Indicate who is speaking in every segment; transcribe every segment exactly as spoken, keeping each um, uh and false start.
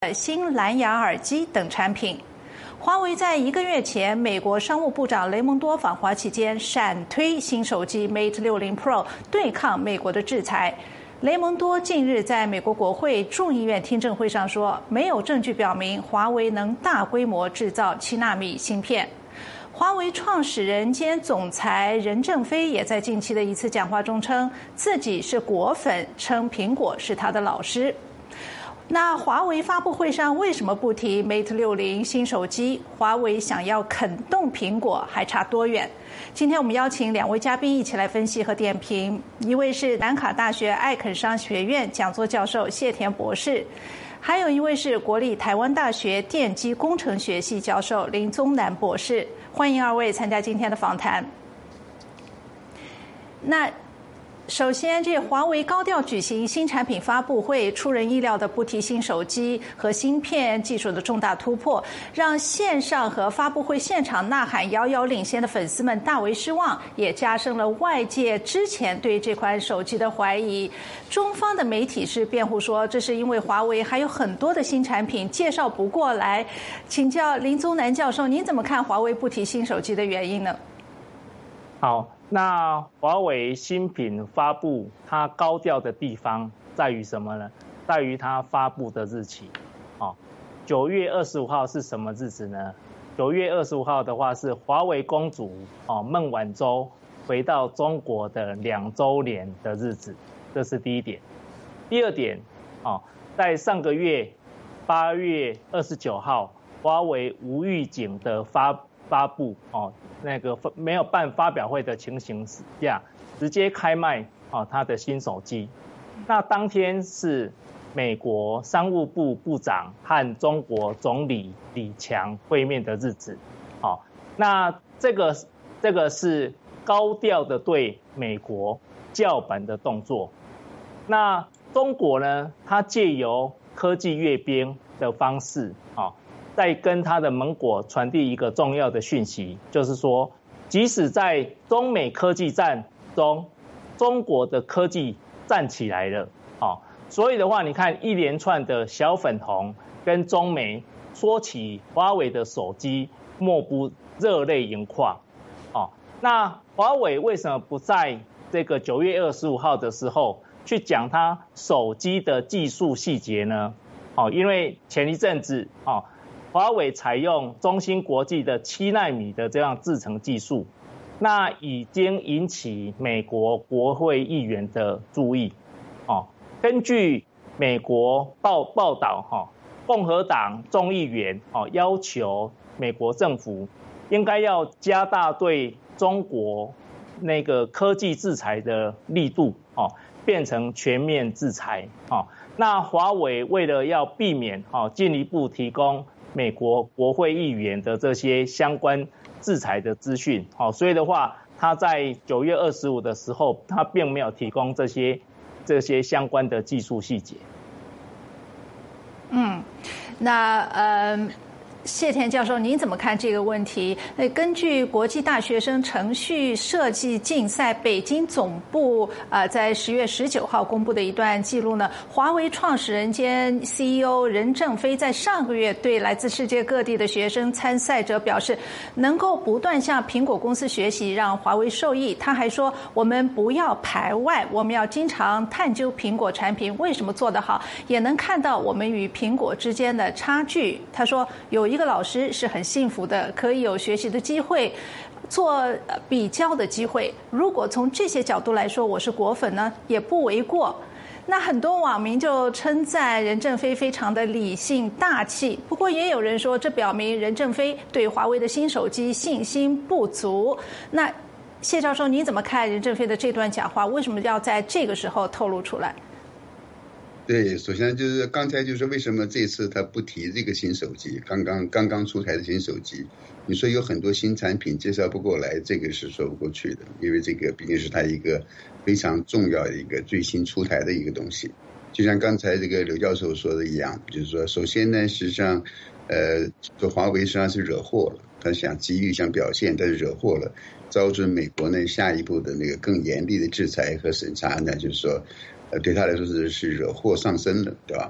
Speaker 1: 新蓝牙耳机等产品。华为在一个月前，美国商务部长雷蒙多访华期间闪推新手机 Mate 六十 Pro 对抗美国的制裁。雷蒙多近日在美国国会众议院听证会上说，没有证据表明华为能大规模制造七纳米芯片。华为创始人兼总裁任正非也在近期的一次讲话中称自己是果粉，称苹果是他的老师。那华为发布会上为什么不提 Mate 六十新手机？华为想要啃动苹果还差多远？今天我们邀请两位嘉宾一起来分析和点评，一位是南卡大学艾肯商学院讲座教授谢田博士，还有一位是国立台湾大学电机工程学系教授林宗南博士。欢迎二位参加今天的访谈。那首先，这华为高调举行新产品发布会，出人意料的不提新手机和芯片技术的重大突破，让线上和发布会现场呐喊遥遥领先的粉丝们大为失望，也加深了外界之前对这款手机的怀疑。中方的媒体是辩护说，这是因为华为还有很多的新产品介绍不过来。请教林宗南教授，您怎么看华为不提新手机的原因呢？
Speaker 2: 好。那华为新品发布，它高调的地方在于什么呢？在于它发布的日期。哦，九月二十五号是什么日子呢？九月二十五号的话是华为公主哦孟晚舟回到中国的两周年的日子，这是第一点。第二点，哦，在上个月八月二十九号，华为无预警的发发布哦。那个没有办发表会的情形下，直接开卖哦他的新手机。那当天是美国商务部部长和中国总理李强会面的日子。哦，那这个这个是高调的对美国叫板的动作。那中国呢，它借由科技阅兵的方式，哦。在跟他的盟国传递一个重要的讯息，就是说，即使在中美科技战中，中国的科技站起来了，哦，所以的话，你看一连串的小粉红跟中媒说起华为的手机，莫不热泪盈眶，哦，那华为为什么不在这个九月二十五号的时候去讲它手机的技术细节呢？哦，因为前一阵子，哦。华为采用中芯国际的七纳米的这样制程技术，那已经引起美国国会议员的注意。哦，根据美国报报道，哈，共和党众议员哦要求美国政府应该要加大对中国那个科技制裁的力度，哦，变成全面制裁。哦，那华为为了要避免哦进一步提供美国国会议员的这些相关制裁的资讯，好，所以的话，他在九月二十五的时候，他并没有提供这些这些相关的技术细节。
Speaker 1: 嗯，那呃。谢田教授，您怎么看这个问题？呃，根据国际大学生程序设计竞赛北京总部啊、呃，在十月十九号公布的一段记录呢，华为创始人兼 C E O 任正非在上个月对来自世界各地的学生参赛者表示，能够不断向苹果公司学习，让华为受益。他还说，我们不要排外，我们要经常探究苹果产品为什么做得好，也能看到我们与苹果之间的差距。他说，有一个老师是很幸福的，可以有学习的机会，做比较的机会。如果从这些角度来说，我是果粉呢，也不为过。那很多网民就称赞任正非非常的理性大气，不过也有人说，这表明任正非对华为的新手机信心不足。那谢教授，你怎么看任正非的这段讲话？为什么要在这个时候透露出来？
Speaker 3: 对，首先就是刚才就是为什么这次他不提这个新手机，刚刚刚刚出台的新手机，你说有很多新产品介绍不过来，这个是说不过去的，因为这个毕竟是他一个非常重要的一个最新出台的一个东西。就像刚才这个刘教授说的一样，就是说，首先呢，实际上，呃，这华为实际上是惹祸了，他想机遇想表现，但是惹祸了，招致美国呢下一步的那个更严厉的制裁和审查呢，就是说。呃，对他来说是是惹祸上身了，对吧？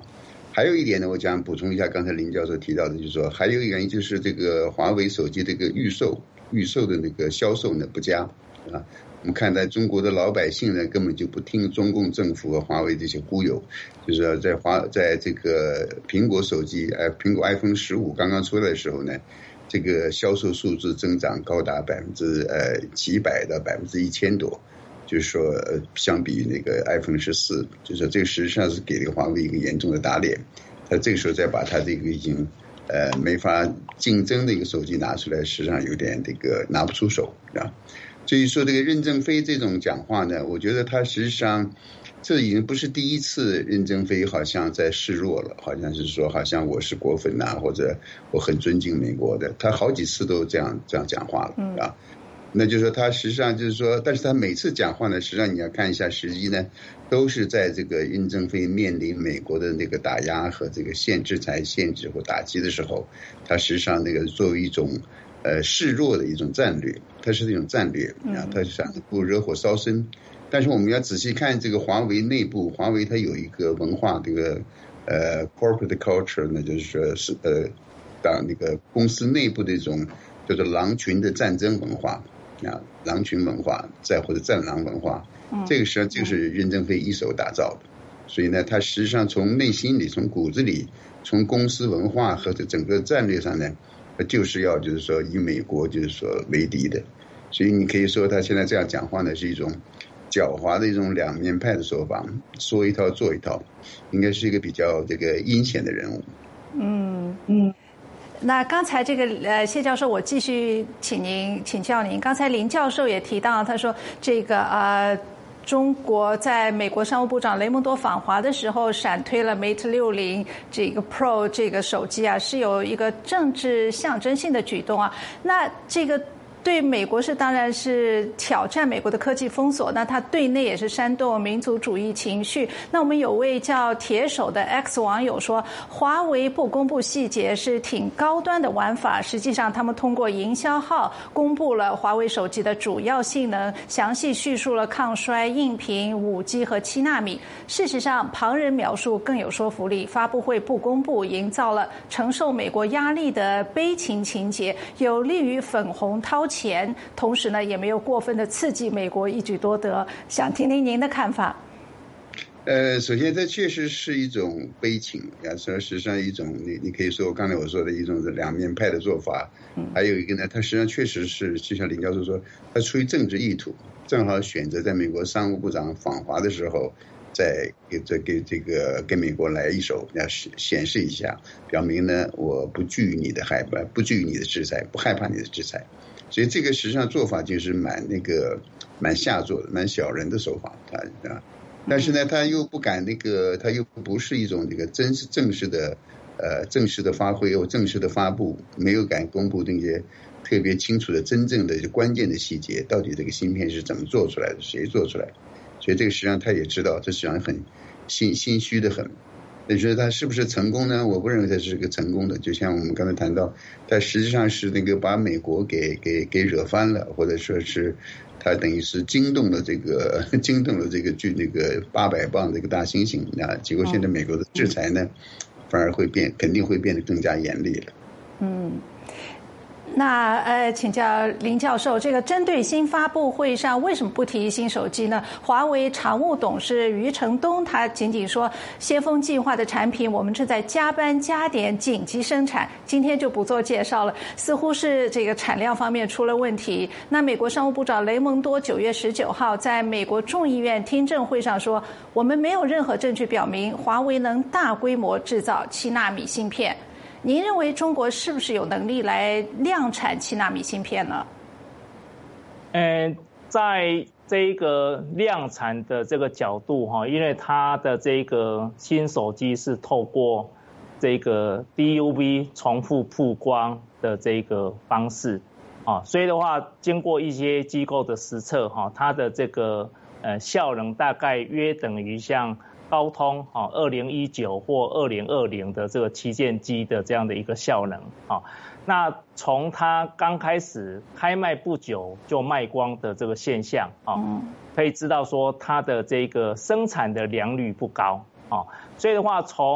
Speaker 3: 还有一点呢，我想补充一下刚才林教授提到的，就是说还有一个原因就是这个华为手机这个预售预售的那个销售呢不佳啊。我们看在中国的老百姓呢，根本就不听中共政府和华为这些忽悠，就是说在华在这个苹果手机，呃，苹果 iPhone 十五刚刚出来的时候呢，这个销售数字增长高达百分之呃几百到百分之一千多，就是说呃相比那个 iPhone 十四，就是说这个实际上是给这个华为一个严重的打脸。他这个时候再把他这个已经呃没法竞争的一个手机拿出来，实际上有点这个拿不出手啊。至于说这个任正非这种讲话呢，我觉得他实际上这已经不是第一次任正非好像在示弱了，好像是说好像我是果粉呐、啊，或者我很尊敬美国的，他好几次都这样这样讲话了啊。那就是说他实际上就是说，但是他每次讲话呢，实际上你要看一下时机呢，都是在这个任正非面临美国的那个打压和这个限制裁、限制或打击的时候，他实际上那个作为一种呃示弱的一种战略，它是一种战略啊，他想不惹火烧身。但是我们要仔细看这个华为内部，华为它有一个文化，这个呃 corporate culture 呢，就是说是呃当那个公司内部的一种叫做狼群的战争文化啊，狼群文化再或者战狼文化，这个实际上就是任正非一手打造的。所以呢，他实际上从内心里、从骨子里、从公司文化和这整个战略上呢，就是要就是说以美国就是说为敌的。所以你可以说他现在这样讲话呢，是一种狡猾的一种两面派的说法，说一套做一套，应该是一个比较这个阴险的人物。
Speaker 1: 嗯嗯。那刚才这个呃谢教授，我继续请您请教您。刚才林教授也提到，他说这个呃。中国在美国商务部长雷蒙多访华的时候，闪推了 Mate 六十这个 Pro 这个手机啊，是有一个政治象征性的举动啊。那这个对美国是当然是挑战美国的科技封锁，那它对内也是煽动民族主义情绪。那我们有位叫铁手的 X 网友说，华为不公布细节是挺高端的玩法，实际上他们通过营销号公布了华为手机的主要性能，详细叙述了抗衰、硬屏、五 G 和七纳米。事实上旁人描述更有说服力，发布会不公布营造了承受美国压力的悲情情节，有利于粉红掏钱，同时呢也没有过分的刺激美国一举多得。想听听您的看法。
Speaker 3: 呃，首先这确实是一种悲情啊，实际上一种你你可以说刚才我说的一种两面派的做法。还有一个呢，它实际上确实是就像林教授说，它出于政治意图，正好选择在美国商务部长访华的时候，再给这给这个跟美国来一手，要显示一下，表明呢我不惧于你的害怕，不惧于你的制裁，不害怕你的制裁。所以这个实际上做法就是蛮那个蛮下作的，蛮小人的手法啊。但是呢，他又不敢那个，他又不是一种这个真是正式的呃正式的发挥或正式的发布，没有敢公布那些特别清楚的真正的关键的细节，到底这个芯片是怎么做出来的，谁做出来的。所以这个实际上他也知道，这实际上很心心虚的很。你觉得他是不是成功呢？我不认为他是个成功的。就像我们刚才谈到，他实际上是那个把美国给给给惹翻了，或者说是他等于是惊动了这个惊动了这个巨那个八百磅这个大猩猩啊。结果现在美国的制裁呢，反而会变，肯定会变得更加严厉了。嗯。
Speaker 1: 那呃，请教林教授，这个针对新发布会上为什么不提新手机呢？华为常务董事余承东他仅仅说，先锋计划的产品我们正在加班加点紧急生产，今天就不做介绍了，似乎是这个产量方面出了问题。那美国商务部长雷蒙多九月十九号在美国众议院听证会上说，我们没有任何证据表明华为能大规模制造七纳米芯片。您认为中国是不是有能力来量产七纳米芯片呢？
Speaker 2: 呃，在这个量产的这个角度哈，因为它的这个新手机是透过这个 D U V 重复曝光的这个方式啊，所以的话，经过一些机构的实测哈，它的这个呃效能大概约等于像高通啊，二零一九或二零二零的这个旗舰机的这样的一个效能啊，那从它刚开始开卖不久就卖光的这个现象啊，可以知道说它的这个生产的良率不高啊，所以的话，从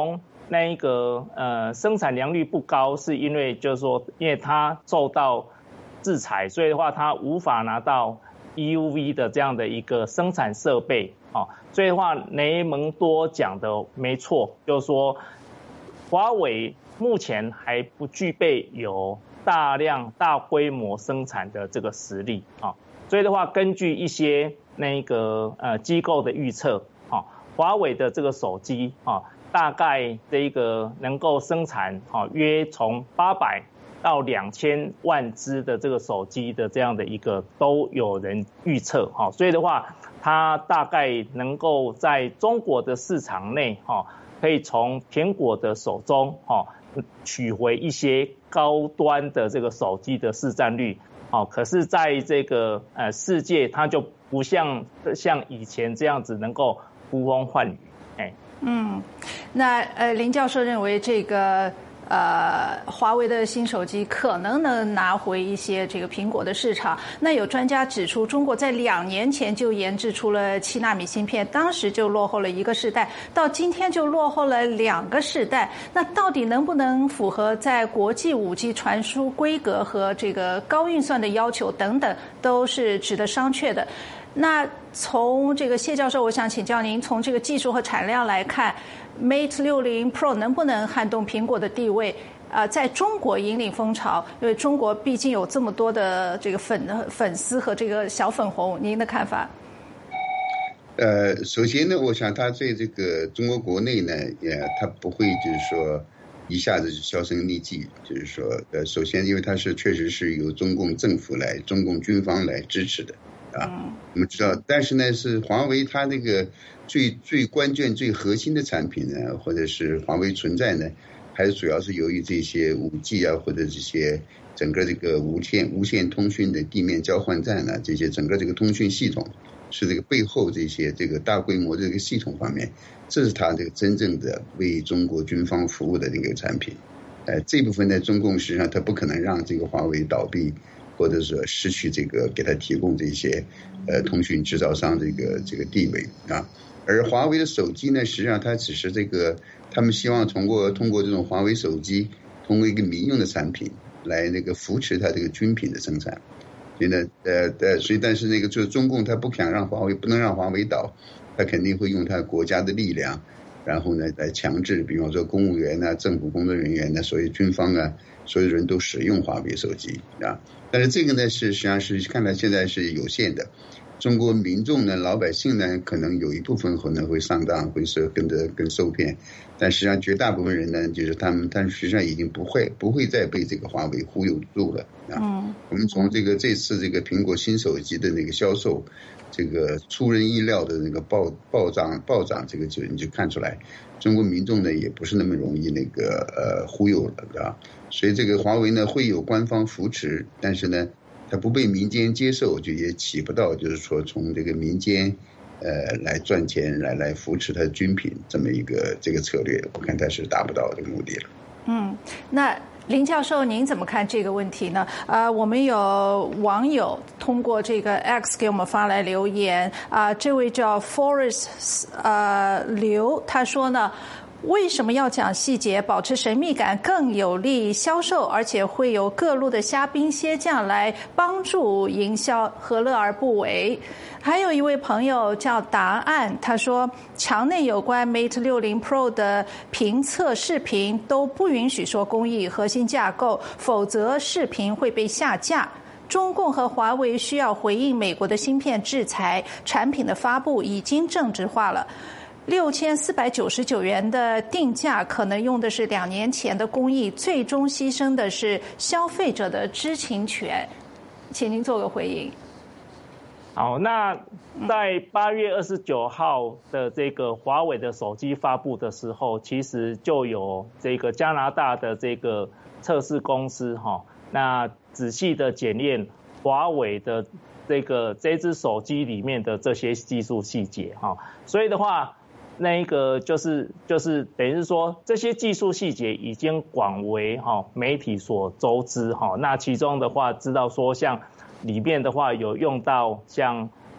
Speaker 2: 那一个呃生产良率不高，是因为就是说，因为它受到制裁，所以的话它无法拿到 E U V 的这样的一个生产设备，哦，所以的话雷蒙多讲的没错，就是说华为目前还不具备有大量大规模生产的这个实力，啊，所以的话根据一些那个呃机构的预测，啊，华为的这个手机啊，大概这一个能够生产啊约从八百到两千万只的这个手机的这样的一个都有人预测，哈，所以的话，它大概能够在中国的市场内，哈，可以从苹果的手中，哈，取回一些高端的这个手机的市占率，哦，可是在这个呃世界，它就不像像以前这样子能够呼风唤雨，哎，
Speaker 1: 嗯，那呃林教授认为这个。呃，华为的新手机可能能拿回一些这个苹果的市场。那有专家指出，中国在两年前就研制出了七纳米芯片，当时就落后了一个世代，到今天就落后了两个世代。那到底能不能符合在国际五 G 传输规格和这个高运算的要求等等，都是值得商榷的。那从这个谢教授，我想请教您，从这个技术和产量来看 ，Mate 六十 Pro 能不能撼动苹果的地位？啊、呃，在中国引领风潮，因为中国毕竟有这么多的这个粉粉丝和这个小粉红，您的看法？
Speaker 3: 呃，首先呢，我想它在这个中国国内呢，也它不会就是说一下子就销声匿迹，就是说，呃，首先因为它是确实是由中共政府来、中共军方来支持的。啊，我们知道，但是呢，是华为它那个最最关键、最核心的产品呢，或者是华为存在呢，还是主要是由于这些五 G 啊，或者这些整个这个无线无线通讯的地面交换站啊，这些整个这个通讯系统，是这个背后这些这个大规模这个系统方面，这是它这个真正的为中国军方服务的这个产品。呃，这部分呢，中共实际上它不可能让这个华为倒闭。或者说失去这个给他提供这些呃通讯制造商这个这个地位啊，而华为的手机呢，实际上它只是这个他们希望通过通过这种华为手机，通过一个民用的产品来那个扶持它这个军品的生产，所以呢呃呃所以但是那个就是中共他不想让华为不能让华为倒，他肯定会用他国家的力量，然后呢来强制，比方说公务员啊、政府工作人员呢，所有军方啊，所有人都使用华为手机啊。但是这个呢，是实际上是看来现在是有限的。中国民众呢，老百姓呢，可能有一部分可能会上当，会是跟着跟受骗，但实际上绝大部分人呢，就是他们，但实际上已经不会不会再被这个华为忽悠住了啊。嗯，我们从这个这次这个苹果新手机的那个销售，这个出人意料的那个暴暴涨暴涨，这个就你就看出来，中国民众呢也不是那么容易那个呃忽悠了啊。所以这个华为呢会有官方扶持，但是呢它不被民间接受，就也起不到就是说从这个民间呃来赚钱来来扶持它的军品这么一个这个策略，我看它是达不到这个目的了。
Speaker 1: 嗯，那林教授您怎么看这个问题呢？呃，我们有网友通过这个 X 给我们发来留言啊、呃，这位叫 Forest 呃刘，他说呢，为什么要讲细节？保持神秘感更有利销售，而且会有各路的虾兵蟹将来帮助营销，何乐而不为？还有一位朋友叫答案，他说墙内有关 Mate 六十 Pro 的评测视频都不允许说工艺核心架构，否则视频会被下架。中共和华为需要回应美国的芯片制裁，产品的发布已经政治化了。六千四百九十九元的定价可能用的是两年前的工艺，最终牺牲的是消费者的知情权。请您做个回应。
Speaker 2: 好，那在八月二十九号的这个华为的手机发布的时候，其实就有这个加拿大的这个测试公司哈，那仔细的检验华为的这个这只手机里面的这些技术细节哈，所以的话，那一个就是就是等于是说这些技术细节已经广为哈媒体所周知哈，那其中的话知道说像里面的话有用到像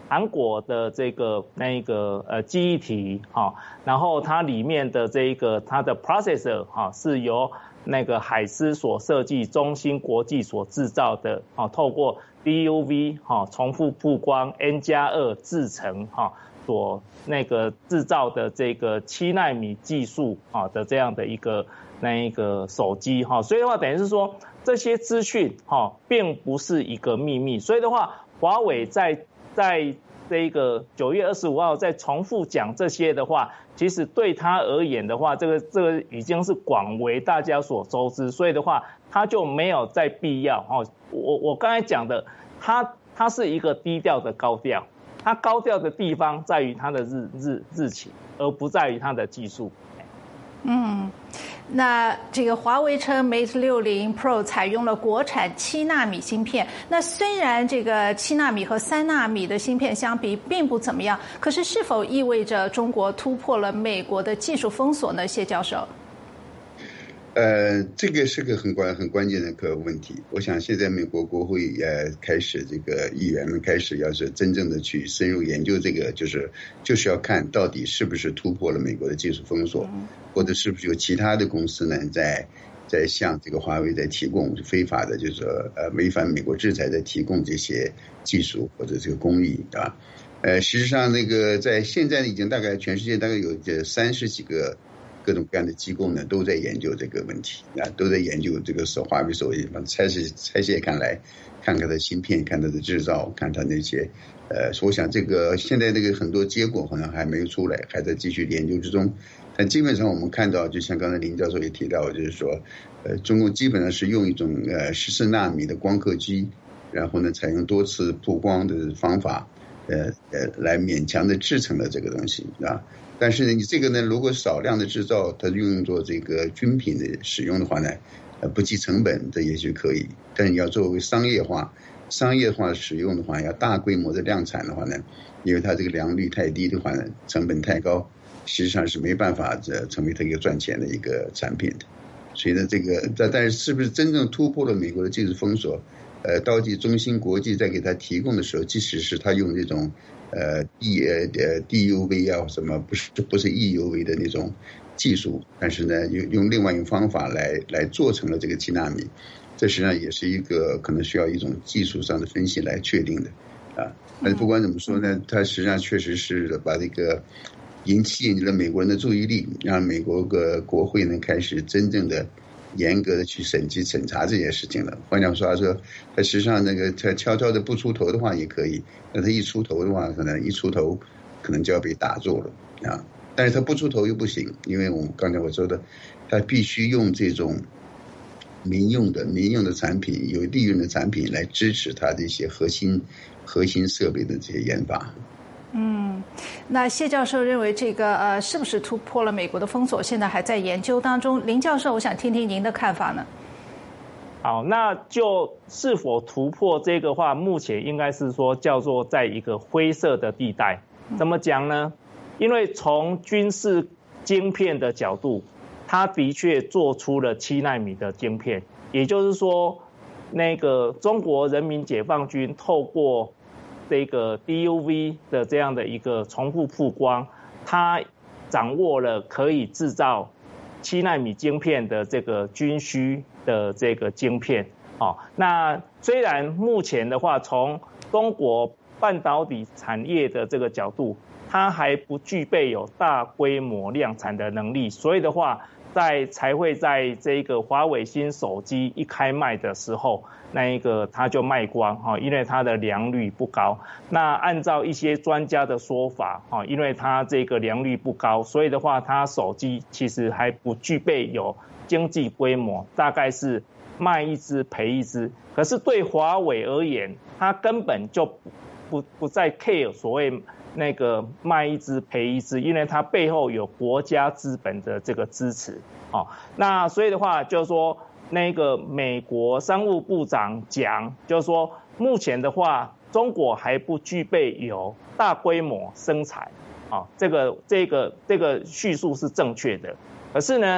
Speaker 2: 韩国的这个那个呃记忆体哈，然后它里面的这个它的 processor 哈是由那个海思所设计，中芯国际所制造的，哈，透过 D U V 哈重复曝光 N 加二制程哈所那个制造的这个七奈米技术啊的这样的一个那一个手机哈，所以的话等于是说这些资讯哈并不是一个秘密，所以的话华为在在这个九月二十五号再重复讲这些的话，其实对他而言的话，这个这个已经是广为大家所周知，所以的话他就没有再必要哦。我我刚才讲的，它它是一个低调的高调，它高调的地方在于它的日日日期，而不在于它的技术。
Speaker 1: 嗯，那这个华为称 Mate 六十 Pro 采用了国产七纳米芯片。那虽然这个七纳米和三纳米的芯片相比并不怎么样，可是是否意味着中国突破了美国的技术封锁呢？谢教授。
Speaker 3: 呃，这个是个很关很关键的个问题。我想现在美国国会呃开始这个议员们开始要是真正的去深入研究这个，就是就是要看到底是不是突破了美国的技术封锁，或者是不是有其他的公司呢在在向这个华为在提供非法的，就是说呃违反美国制裁在提供这些技术或者这个工艺啊。呃，实际上那个在现在已经大概全世界大概有这三十几个。各种各样的机构呢，都在研究这个问题啊，都在研究这个手华为手机，拆卸拆卸看来，看看它的芯片，看它的制造，看它那些，呃，我想这个现在这个很多结果可能还没有出来，还在继续研究之中。但基本上我们看到，就像刚才林教授也提到，就是说，呃，中国基本上是用一种呃十四纳米的光刻机，然后呢，采用多次曝光的方法，呃呃，来勉强的制成了这个东西啊。但是呢，你这个呢，如果少量的制造，它用作这个军品的使用的话呢，呃，不计成本，这也许可以。但你要作为商业化、商业化使用的话，要大规模的量产的话呢，因为它这个良率太低的话呢，成本太高，实际上是没办法这成为它一个赚钱的一个产品的。所以呢，这个但但是是不是真正突破了美国的技术封锁？呃，到底中芯国际在给它提供的时候，即使是它用这种。呃 ，D 呃 D U V 啊什么不是不是 E U V 的那种技术，但是呢用用另外一种方法来来做成了这个七纳米，这实际上也是一个可能需要一种技术上的分析来确定的啊。但是不管怎么说呢，它实际上确实是把这个引吸引了美国人的注意力，让美国个国会呢开始真正的。严格的去审计审查这件事情了。换句话说，说他实际上那个他悄悄的不出头的话也可以，那他一出头的话，可能一出头可能就要被打住了啊。但是他不出头又不行，因为我们刚才我说的，他必须用这种民用的民用的产品、有利润的产品来支持他的一些核心核心设备的这些研发。
Speaker 1: 嗯，那谢教授认为这个呃是不是突破了美国的封锁？现在还在研究当中。林教授，我想听听您的看法呢。
Speaker 2: 好，那就是否突破这个话，目前应该是说叫做在一个灰色的地带。怎么讲呢？因为从军事晶片的角度，它的确做出了七奈米的晶片，也就是说，那个中国人民解放军透过这个 D U V 的这样的一个重复曝光，它掌握了可以制造七奈米晶片的这个军需的这个晶片。哦，那虽然目前的话，从中国半导体产业的这个角度，它还不具备有大规模量产的能力，所以的话，在才会在这个华为新手机一开卖的时候，那一个它就卖光哈，因为它的良率不高。那按照一些专家的说法哈，因为它这个良率不高，所以的话，它手机其实还不具备有经济规模，大概是卖一只赔一只。可是对华为而言，它根本就不不不再 care 所谓那个卖一只赔一只，因为它背后有国家资本的这个支持。哦，那所以的话，就是说那个美国商务部长讲，就是说目前的话，中国还不具备有大规模生产。哦，这个这个这个叙述是正确的。可是呢，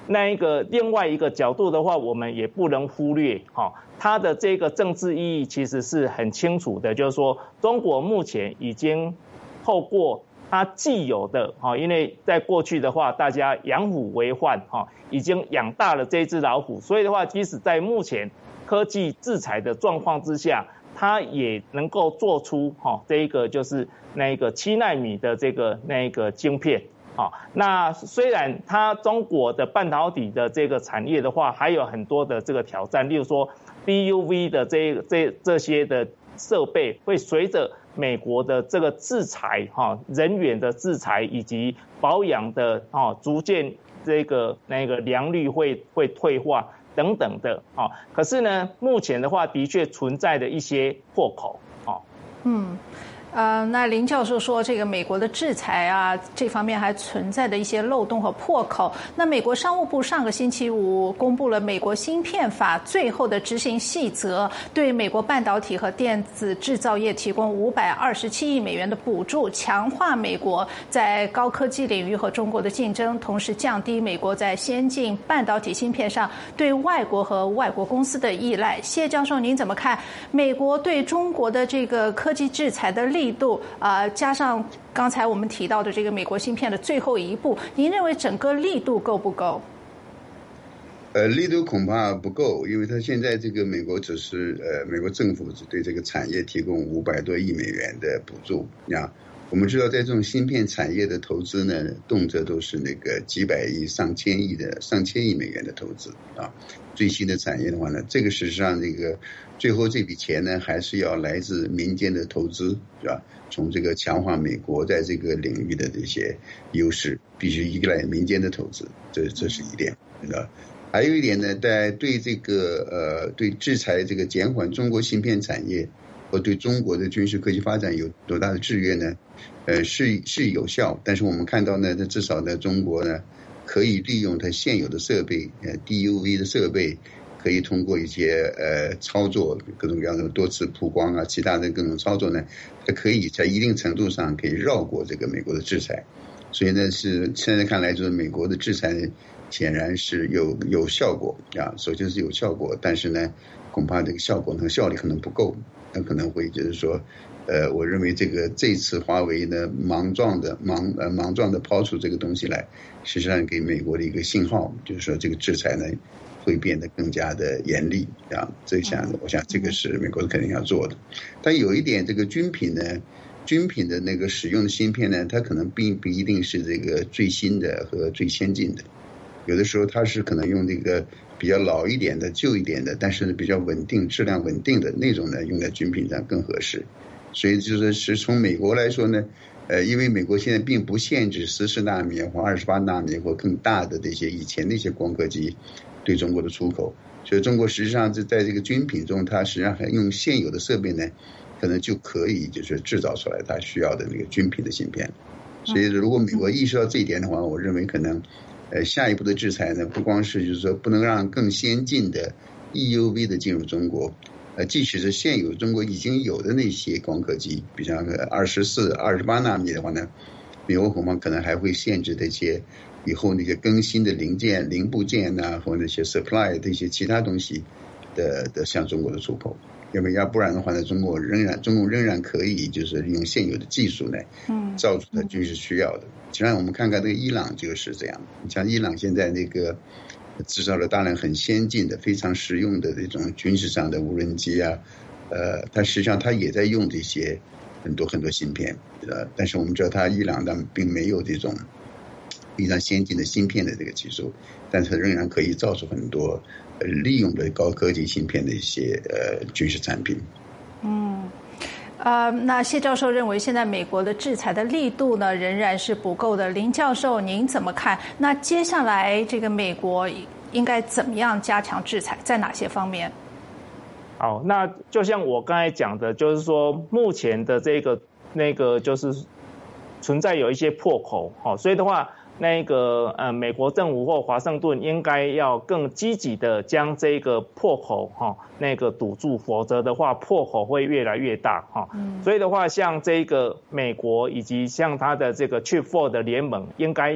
Speaker 2: 那一个另外一个角度的话，我们也不能忽略哈，它的这个政治意义其实是很清楚的，就是说中国目前已经透过它既有的哈，因为在过去的话，大家养虎为患哈，已经养大了这只老虎，所以的话，即使在目前科技制裁的状况之下，它也能够做出哈这一个就是那个七纳米的这个那个晶片。好，那虽然它中国的半导体的这个产业的话，还有很多的这个挑战，例如说 D U V 的这这这些的设备会随着美国的这个制裁哈，人员的制裁以及保养的哈，逐渐这个那个良率会会退化等等的啊。可是呢，目前的话的确存在的一些破口啊。嗯。
Speaker 1: 呃，那林教授说，这个美国的制裁啊，这方面还存在的一些漏洞和破口。那美国商务部上个星期五公布了美国芯片法最后的执行细则，对美国半导体和电子制造业提供五百二十七亿美元的补助，强化美国在高科技领域和中国的竞争，同时降低美国在先进半导体芯片上对外国和外国公司的依赖。谢教授，您怎么看美国对中国的这个科技制裁的力度啊、呃，加上刚才我们提到的这个美国芯片的最后一步，您认为整个力度够不够？
Speaker 3: 呃，力度恐怕不够，因为他现在这个美国只是呃，美国政府只对这个产业提供五百多亿美元的补助呀。我们知道，在这种芯片产业的投资呢，动辄都是那个几百亿、上千亿的、上千亿美元的投资啊。最新的产业的话呢，这个事实上这个最后这笔钱呢，还是要来自民间的投资，是吧？从这个强化美国在这个领域的这些优势，必须依赖民间的投资，这这是一点，是吧？还有一点呢，在对这个呃对制裁这个减缓中国芯片产业和对中国的军事科技发展有多大的制约呢？呃，是是有效，但是我们看到呢，至少呢，中国呢可以利用它现有的设备，呃 D U V 的设备，可以通过一些呃操作，各种各样的多次曝光啊，其他的各种操作呢，它可以在一定程度上可以绕过这个美国的制裁。所以呢，是现在看来，就是美国的制裁显然是有有效果啊，首先是有效果，但是呢，恐怕这个效果和效率可能不够，那可能会就是说。呃，我认为这个这次华为呢莽撞的莽呃莽撞的抛出这个东西来，实际上给美国的一个信号，就是说这个制裁呢会变得更加的严厉啊。这想我想这个是美国肯定要做的。但有一点，这个军品呢，军品的那个使用的芯片呢，它可能并不一定是这个最新的和最先进的，有的时候它是可能用这个比较老一点的、旧一点的，但是比较稳定、质量稳定的那种呢，用在军品上更合适。所以就是是从美国来说呢，呃，因为美国现在并不限制十四纳米或二十八纳米或更大的这些以前那些光刻机对中国的出口，所以中国实际上是在这个军品中，它实际上还用现有的设备呢，可能就可以就是制造出来它需要的那个军品的芯片。所以如果美国意识到这一点的话，我认为可能，呃，下一步的制裁呢，不光是就是说不能让更先进的 E U V 的进入中国。呃，即使是现有中国已经有的那些光刻机，比方说二十四、二十八纳米的话呢，美国恐怕可能还会限制这些以后那些更新的零件、零部件呐、啊，或那些 supply 的一些其他东西的的向中国的出口。因为要不然的话呢，中国仍然中共仍然可以就是利用现有的技术呢，嗯，造出它军事需要的。实际上我们看看这个伊朗就是这样，你像伊朗现在那个。制造了当然很先进的、非常实用的这种军事上的无人机啊，呃，但实际上它也在用这些很多很多芯片，呃，但是我们知道它伊朗它并没有这种非常先进的芯片的这个技术，但是仍然可以造出很多呃利用的高科技芯片的一些呃军事产品。嗯。
Speaker 1: 呃，那谢教授认为现在美国的制裁的力度呢仍然是不够的。林教授您怎么看？那接下来这个美国应该怎么样加强制裁，在哪些方面？
Speaker 2: 好，那就像我刚才讲的，就是说目前的这个那个就是存在有一些破口，好，所以的话。那个呃，美国政府或华盛顿应该要更积极的将这个破口哈那个堵住，否则的话破口会越来越大哈。所以的话，像这个美国以及像它的这个 Chip 四的联盟，应该要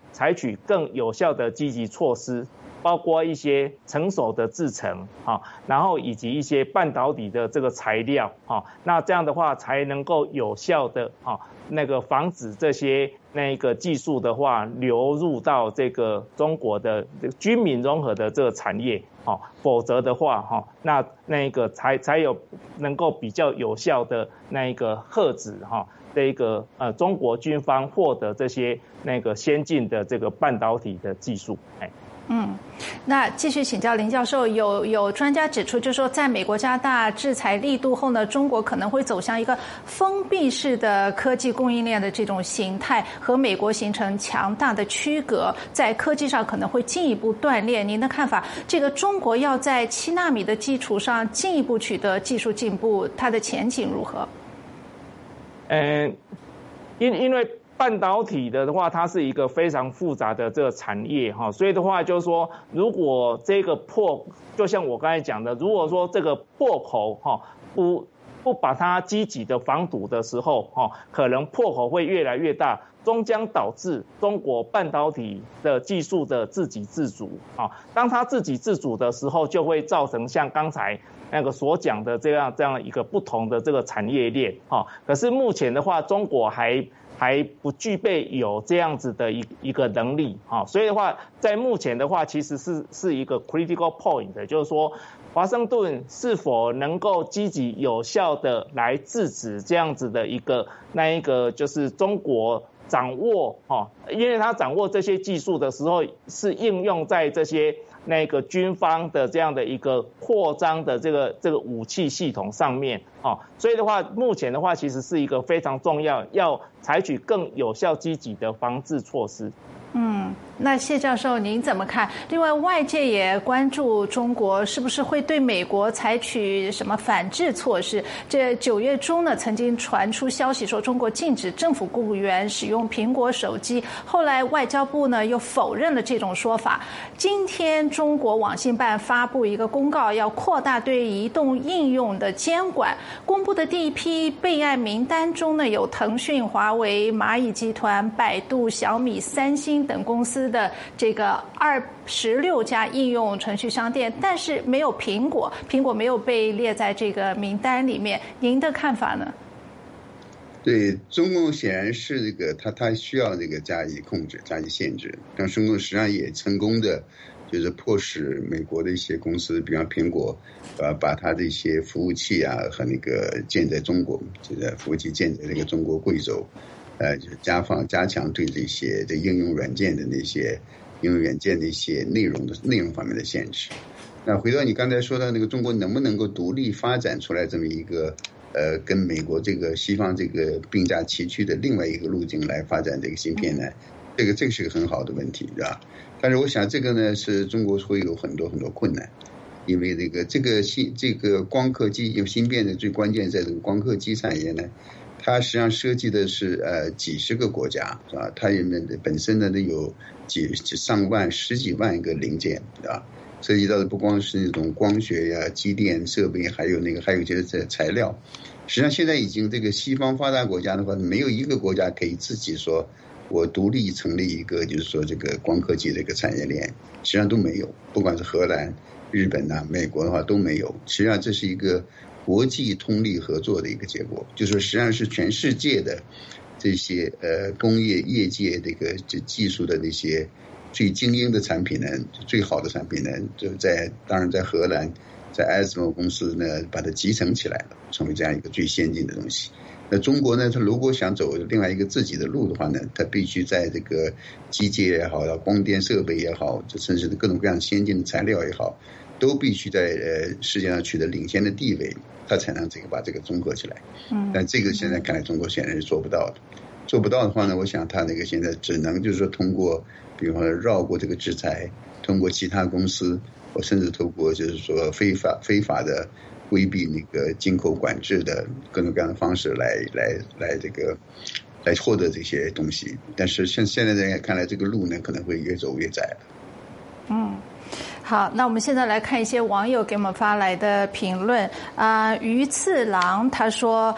Speaker 2: 采取更有效的积极措施，包括一些成熟的制程，哈，然后以及一些半导体的这个材料，哈，那这样的话才能够有效的哈那个防止这些那个技术的话流入到这个中国的军民融合的这个产业，哈，否则的话，哈，那那个才才有能够比较有效的那个遏止哈。这个呃，中国军方获得这些那个先进的这个半导体的技术，哎，
Speaker 1: 嗯，那继续请教林教授，有有专家指出，就是说，在美国加大制裁力度后呢，中国可能会走向一个封闭式的科技供应链的这种形态，和美国形成强大的区隔，在科技上可能会进一步断裂。您的看法，这个中国要在七纳米的基础上进一步取得技术进步，它的前景如何？
Speaker 2: 嗯，因因为半导体的话，它是一个非常复杂的这个产业哈，所以的话就是说，如果这个破，就像我刚才讲的，如果说这个破口哈不不把它积极的防堵的时候哈，可能破口会越来越大，终将导致中国半导体的技术的自给自足啊。当它自给自足的时候，就会造成像刚才那个所讲的这样这样一个不同的这个产业链啊。可是目前的话，中国还还不具备有这样子的一一个能力啊，所以的话，在目前的话，其实是是一个 critical point， 就是说，华盛顿是否能够积极有效的来制止这样子的一个那一个就是中国掌握哈，因为他掌握这些技术的时候，是应用在这些那个军方的这样的一个扩张的这个这个武器系统上面啊，所以的话，目前的话其实是一个非常重要，要采取更有效积极的防治措施。
Speaker 1: 嗯，那谢教授您怎么看？另外，外界也关注中国是不是会对美国采取什么反制措施？这九月中呢，曾经传出消息说中国禁止政府雇员使用苹果手机，后来外交部呢又否认了这种说法。今天中国网信办发布一个公告，要扩大对移动应用的监管。公布的第一批备案名单中呢，有腾讯、华为、蚂蚁集团、百度、小米、三星等公司的这个二十六家应用程序商店，但是没有苹果，苹果没有被列在这个名单里面。您的看法呢？
Speaker 3: 对，中共显然是这个，他他需要这个加以控制、加以限制。但中共实际上也成功的，就是迫使美国的一些公司，比方苹果，呃，把它的一些服务器啊和那个建在中国，就是服务器建在那个中国贵州。呃，就是加放加强对这些的应用软件的那些应用软件的一些内容的内容方面的限制。那回到你刚才说的那个中国能不能够独立发展出来这么一个呃跟美国这个西方这个并驾齐驱的另外一个路径来发展这个芯片呢？这个这个是个很好的问题，是吧？但是我想这个呢是中国会有很多很多困难，因为这个这个芯这个光刻机有芯片的最关键在这个光刻机产业呢。它实际上涉及的是呃几十个国家，是吧？它里面的本身呢都有几几上万、十几万个零件，是吧？涉及到的不光是那种光学呀、机电设备，还有那个还有一些这材料。实际上现在已经这个西方发达国家的话，没有一个国家可以自己说我独立成立一个就是说这个光刻机的一个产业链，实际上都没有。不管是荷兰、日本呐、美国的话都没有。实际上这是一个国际通力合作的一个结果，就是实际上是全世界的这些呃工业业界这个这技术的那些最精英的产品呢，最好的产品呢，就在当然在荷兰，在 A S M L 公司呢把它集成起来了，成为这样一个最先进的东西。那中国呢，它如果想走另外一个自己的路的话呢，它必须在这个机械也好，光电设备也好，甚至各种各样先进的材料也好，都必须在呃世界上取得领先的地位，它才能这个把这个综合起来。嗯，但这个现在看来中国显然是做不到的。做不到的话呢，我想它那个现在只能就是说通过，比如说绕过这个制裁，通过其他公司，或甚至透过就是说非法非法的规避那个进口管制的各种各样的方式来来来这个来获得这些东西。但是现现在人看来，这个路呢可能会越走越窄了。
Speaker 1: 嗯。好，那我们现在来看一些网友给我们发来的评论啊、呃。鱼次郎他说，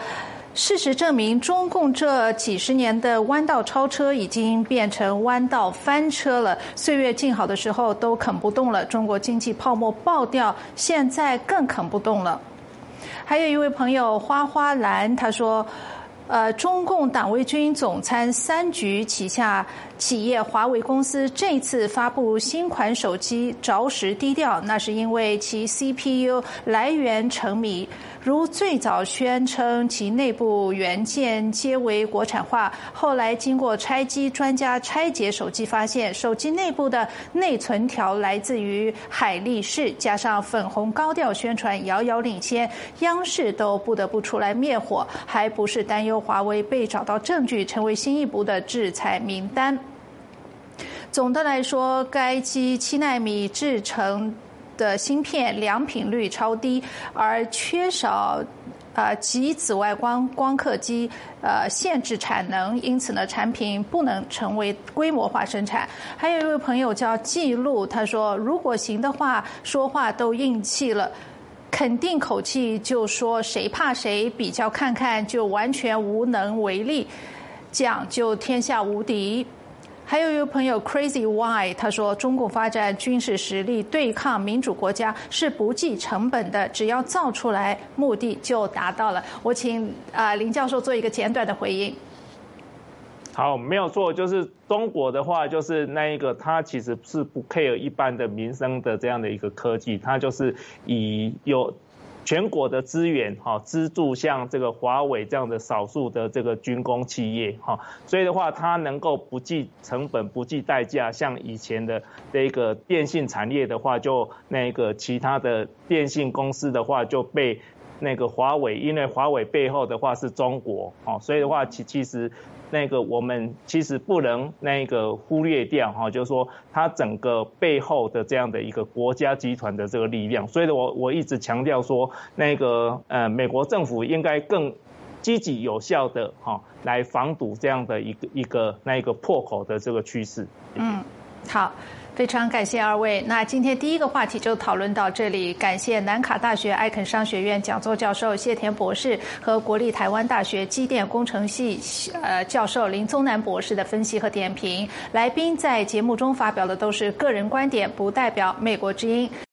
Speaker 1: 事实证明，中共这几十年的弯道超车已经变成弯道翻车了。岁月静好的时候都啃不动了，中国经济泡沫爆掉，现在更啃不动了。还有一位朋友花花兰，他说呃，中共党卫军总参三局旗下企业华为公司这次发布新款手机着实低调，那是因为其 C P U 来源成谜，如最早宣称其内部元件皆为国产化，后来经过拆机专家拆解手机发现，手机内部的内存条来自于海力士，加上粉红高调宣传遥遥领先，央视都不得不出来灭火，还不是担忧华为被找到证据成为新一步的制裁名单。总的来说，该机七奈米制成的芯片良品率超低，而缺少呃极紫外光光刻机呃限制产能，因此呢，产品不能成为规模化生产。还有一位朋友叫记录，他说，如果行的话，说话都硬气了。肯定口气就说谁怕谁，比较看看就完全无能为力，讲就天下无敌。还有一位朋友 Crazy Y， 他说中共发展军事实力对抗民主国家是不计成本的，只要造出来，目的就达到了。我请啊、呃、林教授做一个简短的回应。
Speaker 2: 好，没有错，就是中国的话，就是那一个，它其实是不 care 一般的民生的这样的一个科技，它就是以有全国的资源哈资助像这个华为这样的少数的这个军工企业哈，所以的话，它能够不计成本、不计代价，像以前的这个电信产业的话，就那个其他的电信公司的话就被那个华为，因为华为背后的话是中国哦，所以的话其其实。那个我们其实不能那个忽略掉哈，就是说它整个背后的这样的一个国家集团的这个力量，所以我我一直强调说，那个呃美国政府应该更积极有效的哈来防堵这样的一个一个那一个破口的这个趋势。
Speaker 1: 嗯，好。非常感谢二位。那今天第一个话题就讨论到这里，感谢南卡大学艾肯商学院讲座教授谢田博士和国立台湾大学机电工程系呃教授林宗南博士的分析和点评。来宾在节目中发表的都是个人观点，不代表美国之音。